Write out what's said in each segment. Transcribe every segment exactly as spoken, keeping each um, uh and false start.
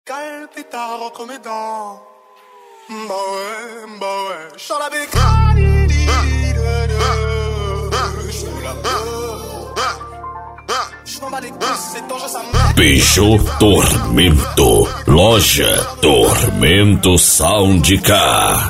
Calpita entre mes dents. Bah ouais, bah ouais. J'sens la bécane. J'sous la peau. J'm'en bats les couilles, c'est dangereux, ça me... Bicho Tormento. Loja Tormento Soundcar.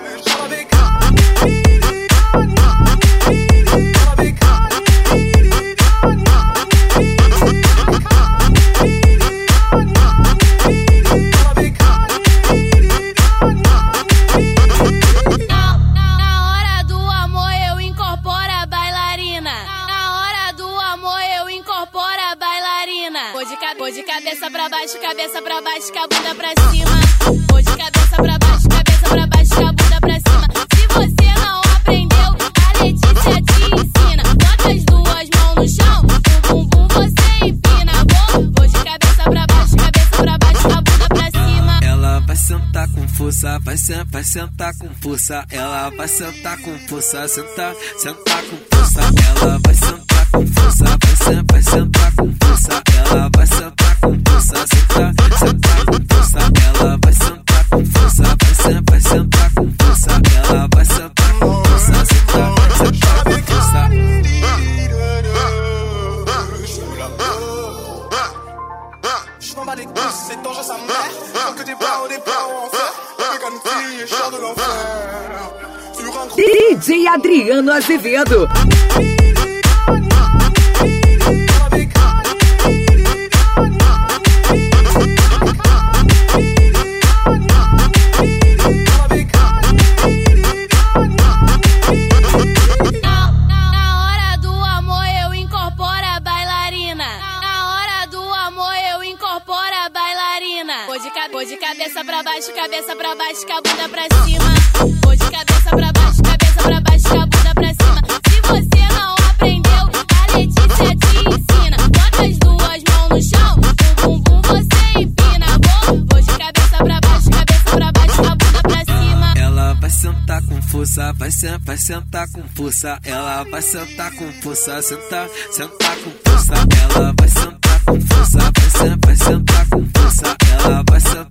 Vou de cabeça pra baixo, cabeça pra baixo, com a bunda pra cima. Vou de cabeça pra baixo, cabeça pra baixo, com a bunda pra cima. Se você não aprendeu, a Letícia te ensina. Bota as duas mãos no chão, o bumbum você empina. Vou, vou de cabeça pra baixo, cabeça pra baixo, com a bunda pra cima. Ela vai sentar com força, vai sentar, vai sentar com força. Ela vai sentar com força, sentar, sentar com força. Ela vai sentar com força, vai sentar, vai sentar com força. Ela vai sentar com força, sentar, sentar com força. Ela vai sentar com força, vai sentar, vai sentar com força. Ela vai sentar com força, sentar, sentar com força. J'm'en bats les couilles, c'est dangereux, ça me merde. Tant que des plans, des plans en fer. Mais comme fille, char de l'enfer. Sur un gros... D J Adriano Azevedo. Vou de cabeça pra baixo, cabeça pra baixo, com a bunda pra cima. Vou de cabeça pra baixo, cabeça pra baixo, com a bunda pra cima. Se você não aprendeu, a Letícia te ensina. Bota as duas mãos no chão, o bumbum você empina. Vou, vou de cabeça pra baixo, cabeça pra baixo, com a bunda pra cima. Ela vai sentar com força, vai sentar, vai sentar com força. Ela vai sentar com força, sentar, sentar com força. Ela vai sentar com força, vai sentar, vai sentar com força. Ela vai sentar